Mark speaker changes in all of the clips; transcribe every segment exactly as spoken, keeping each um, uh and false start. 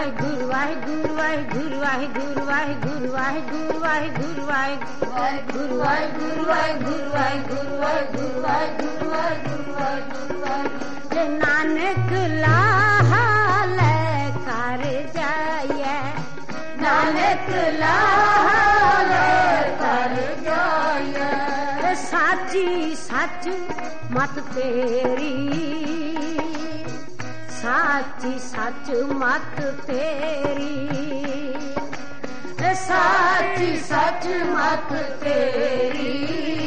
Speaker 1: ਵਾਹਿਗੁਰੂ ਵਾਹਿਗੁਰੂ ਵਾਹਿਗੁਰੂ ਵਾਹਿਗੁਰੂ ਵਾਹਿਗੁਰੂ ਵਾਹਿਗੁਰੂ ਵਾਹਿਗੁਰੂ ਵਾਹਿਗੁਰੂ ਵਾਹਿਗੁਰੂ ਵਾਹਿਗੁਰੂ ਵਾਹਿਗੁਰੂ ਵਾਹਿਗੁਰੂ ਵਾਹਿਗੁਰੂ ਵਾਹਿਗੁਰੂ ਜੇ ਨਾਨਕ ਲਾਹਾ ਲੈ ਕਰ ਜਾਈਏ ਨਾਨਕ ਲਾਹਾ ਲੈ ਕਰ ਜਾਈਏ ਸਾਚੀ ਸੱਚ ਮਤ ਤੇਰੀ ਸਾਚੀ ਸੱਚ ਮਤ ਤੇਰੀ ਸਾਚੀ ਸੱਚ ਮਤ ਤੇਰੀ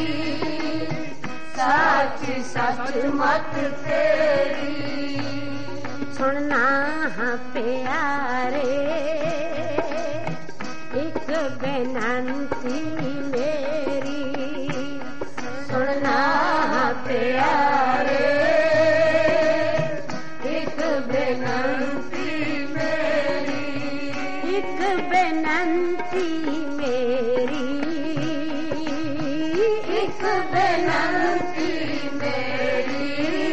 Speaker 1: ਸਾਚੀ ਸੱਚ ਮਤ ਤੇਰੀ ਸੁਣਨਾ ਹਾਂ ਪਿਆਰੇ ਇੱਕ ਬੇਨਤੀ ਮੇਰੀ ਸੁਣਨਾ ਹਾਂ ਪਿਆਰੇ बेनती मेरी एक बेनती मेरी एक बेनती मेरी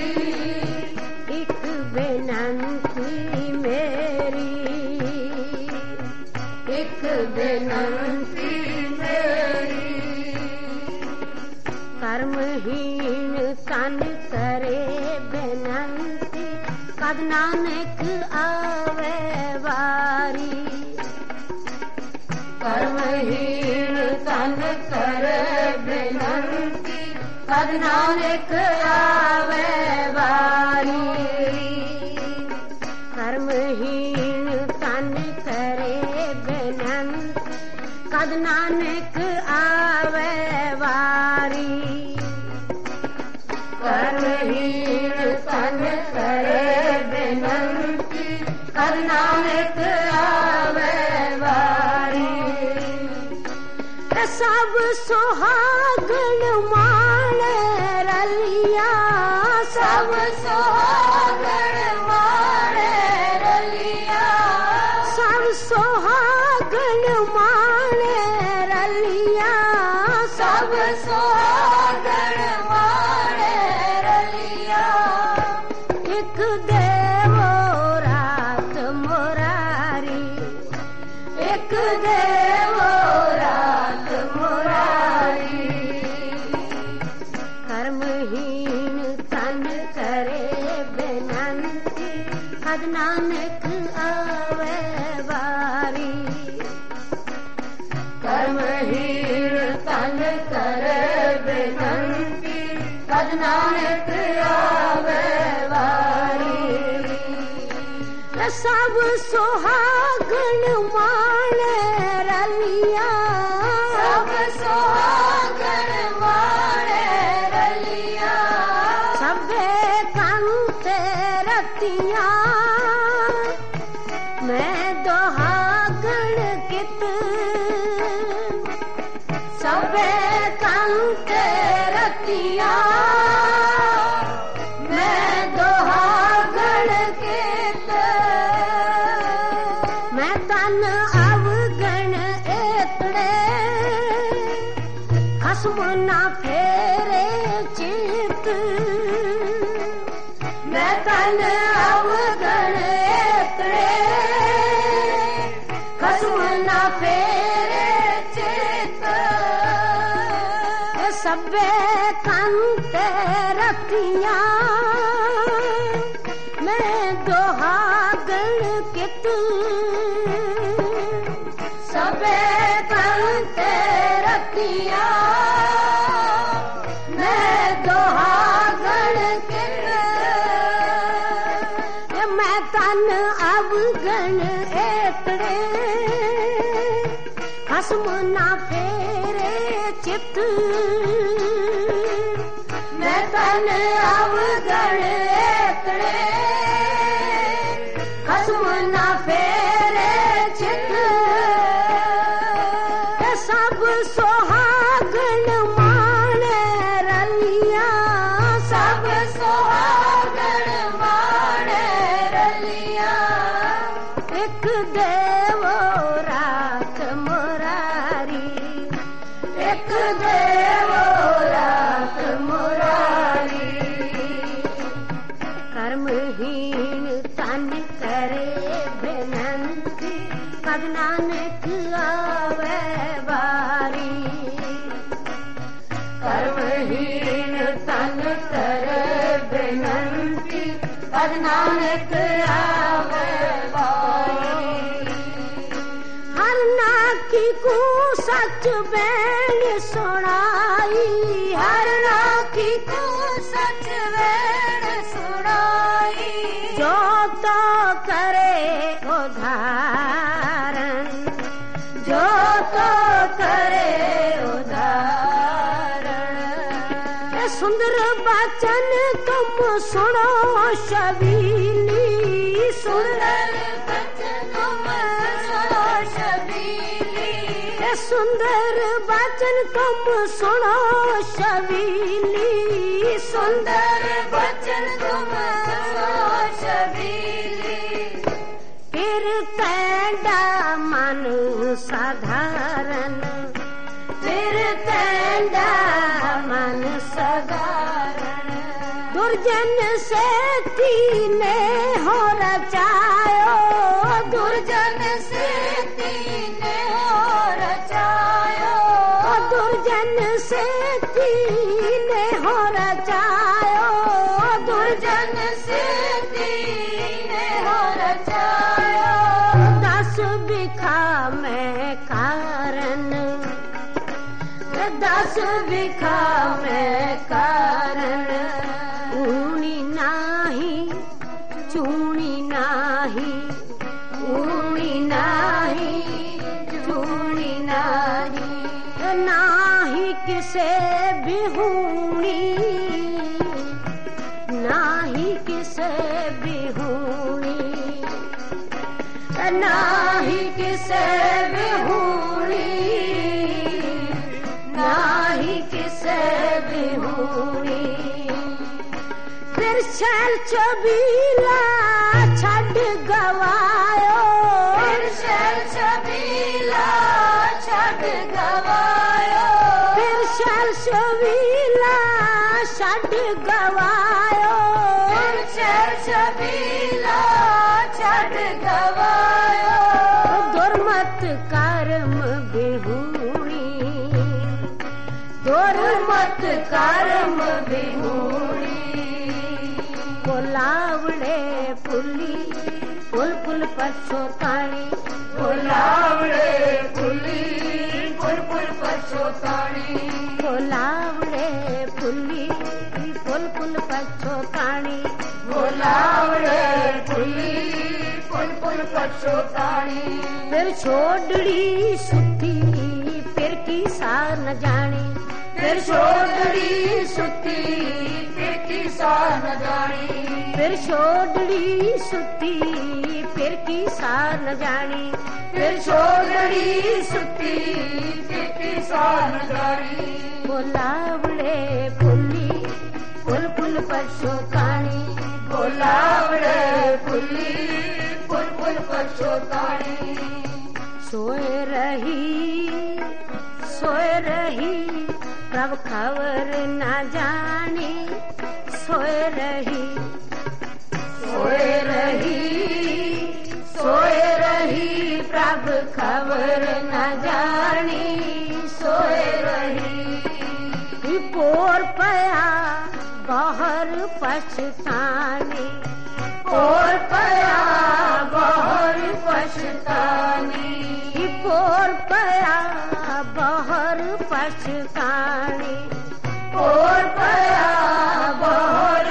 Speaker 1: एक बेनती मेरी एक बेनती मेरी कर्महीन तन करे बेनती कद नानक आवे वारी कर्महीन तन करे बेनती कद नानक आवे वारी कर्महीन तन करे बेनती कद नानक आवे वारी कर्महीन तन करे बेनती कद नानक आवे वारी सब सुहागन मान रलिया सब सुहागन मान रलिया सब सुहागन मान रलिया सब सुहागन मान रलिया एक देवो रात मुरारी एक देवो रात मुरारी कर्महीन तन करे बेनती कद नानक आवे वारी कर्महीन तन करे बेनती कद नानक आवे वारी सब सुहागन मान रलिया सब सुहागन मान रलिया सबे कंत रतिया मैं दोहागन कित सबे कंत रतिया मैं दोहागन कित मैं तन अवगण एतड़े खसम ना फेरे चित मैं तन अवगण एतड़े खसम ना फेरे चित सबे कंत रतिया मैं दोहागण कित सबे कंत रतिया मैं दोहागण कित मैं तन अवगण एतड़े खसम ना फेरे चित मैं तन अवगण एतड़े खसम ना फेरे चित सब सुहागन मान रलिया सब सुहागन मान रलिया एक देवो रात मुरारी एक देवो रात मुरारी कर्महीन तन करे बिन पद नानक आवे बारी। कर्महीन तन कर बेनंती पद नानक आवे बारी। हर नाकी को सच बैन सुनाई, हर नाकी को सच बैन सुनाई। जो तो करे उदाहरण, जो तो करे उदाहरण। सुंदर बचन तुम सुनो शबीली, सुंदर बचन तुम सुनो शबीली। सुंदर बचन तुम सुनो शबीली, सुंदर बचन तुम सुनो शबीली। फिर तेरा मन साधारण, फिर तेरा मन साधारण। दुर्जन से तीने हो रचायो, दुर्जन से तीने हो रचायो। दुर्जन से तीने हो रचायो, दुर्जन से तीने हो रचायो। दस बिखा में कारण, दस बिखा में कारण। ऊनी नाही चूनी नाही, ऊनी नाही चूनी नाही। नाही किसे बिहूनी, नाही किसे बिहूनी। नाही किसे बिहूनी, नाही किसे बिहूनी। फिर शैल छबीला छड़ गवायो, फिर शैल छबीला छड़ गवायो। फिर शैल छबीला छड़ गवायो, फिर शैल छबीला छड़ गवायो। दुर्मत कर्म बिहूनी, दुर्मत कर्म बिहूनी। बोलावड़े पुली पुल पुल पछोतानी, बोलावड़े पुली पुल पुल पछोतानी। बोलावड़े पुली पुल पुल पछोतानी, बोलावड़े पुली पुल पुल पछोतानी। फिर छोड़ड़ी सुती फिर की सार न जानी, फिर छोड़ड़ी सुती फिर की सार न जानी। फिर छोड़ड़ी सुती फिर की सार न जानी, फिर छोड़ड़ी सुती फिर की सार न जानी। बोलावड़े पुली पुल पुल पछोतानी, बोलावड़े पुली पुल पुल पछोतानी। सोए रही सोए रही प्रभ खबर न जानी, सोए रही सोए रही सोए रही प्रभ खबर न जानी, सोए रही। पोर पया बहर पछतानी, पोर पया बहर पछतानी। पोर पया बहर पछतानी, पोर पया बहर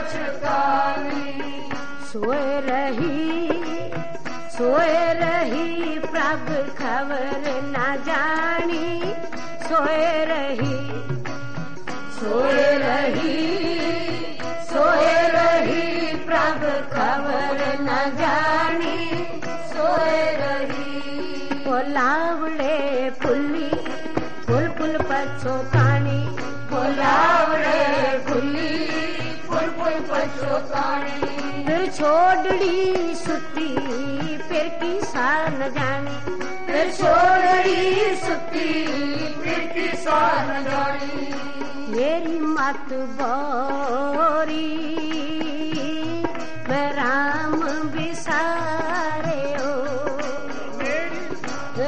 Speaker 1: पछतानी। सोए रही सोए रही प्रभ खबर न जानी, सोए रही सोए रही सोए रही प्रभ खबर न जानी, सोए रही। बोलावड़े पुली पुल पुल पछोतानी, बोलावड़े पुली पुल पुल पछोतानी। फिर छोड़ड़ी सुती फिर की सार न जानी, फिर छोड़ड़ी सुती फिर की सार न जानी। मेरी मत बोरी मैं राम बिसारे हो, मेरी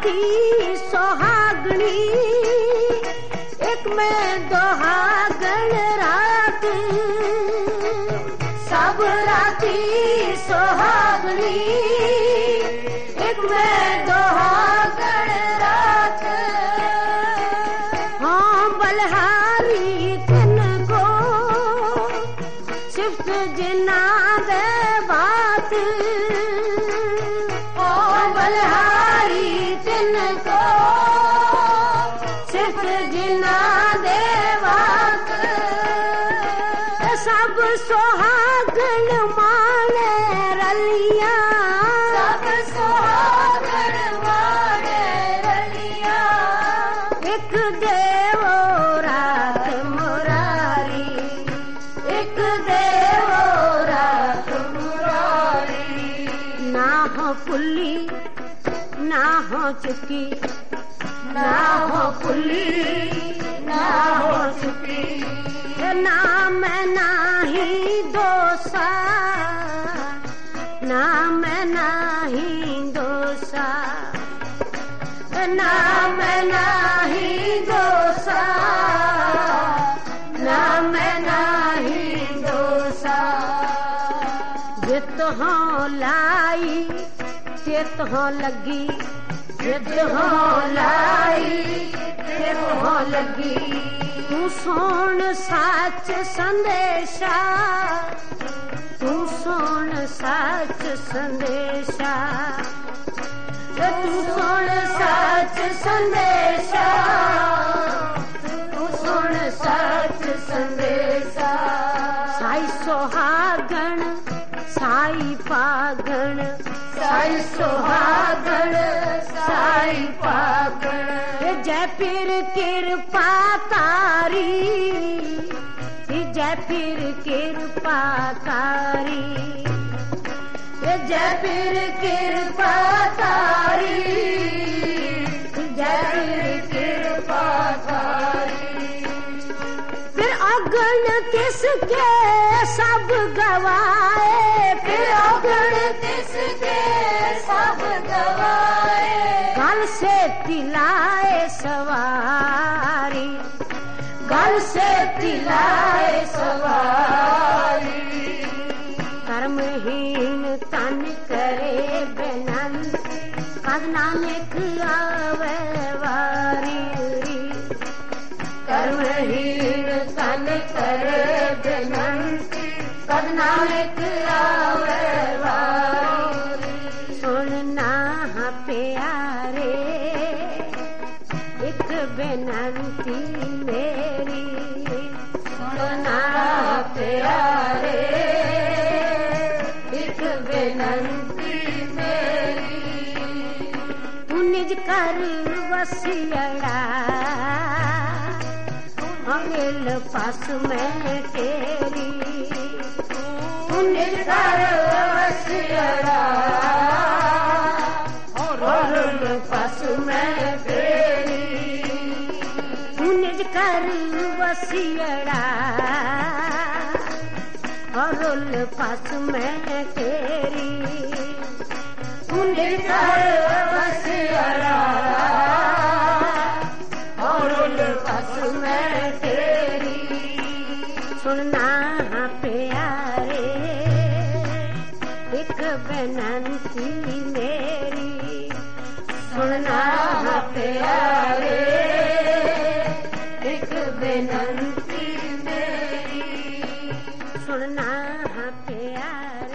Speaker 1: राती सुहागणी एक में दोहागण रात सब राती सुहागणी एक में दोहागण रात हाँ बलहारी तिनको सिफ्त जिना दे बात ओ बलहारी तिनको सिफ्त जिना दे बात सब सुहागण माने रलिया सब सुहागण माने रलिया एक देवो रात मुरारी एक देवो रात मुरारी ना हो पुल्ली ना हो चुकी ना हो पुल्ली ना हो चुकी ना मैं नाही दोसा ना मैं नाही दोसा ना मैं नाही दोसा ना मैं नाही दोसा जित हो लाई चित हो लगी जित हो लाई चित हो लगी तू सुन सच संदेशा तू सुन सच संदेशा तू सुन सच संदेशा तू सुन सच संदेशा साई सुहागण साई पागण साई सुहागण साई पागण जय पीर कृपा तारी जय पीर कृपा तारी जय पीर कृपा तारी जय पीर कृपा तारी फिर अगण किसके सब गवाए फिर अगण किसके सब गवाए गल से तिलाए सवारी गल से तिलाए सवारी कर्महीन तन करे बेनन कद नानक आवे वारी कर्महीन तन करे बेनन कद नानक आवे वारी सुनना प्यारे एक बेनंती मेरी सुनना प्यारे एक बेनंती मेरी तू निज कर वसियड़ा अगल पास में तेरी तू निज कर वसियड़ा पशु में तेरी तू निज कर वसियड़ा और पशु में तेरी तू निज कर वसियड़ा और पशु में तेरी सुनना प्यारे एक बेनंती मेरी सुनना प्यारे एक बेनंती मेरी सुनना प्यारे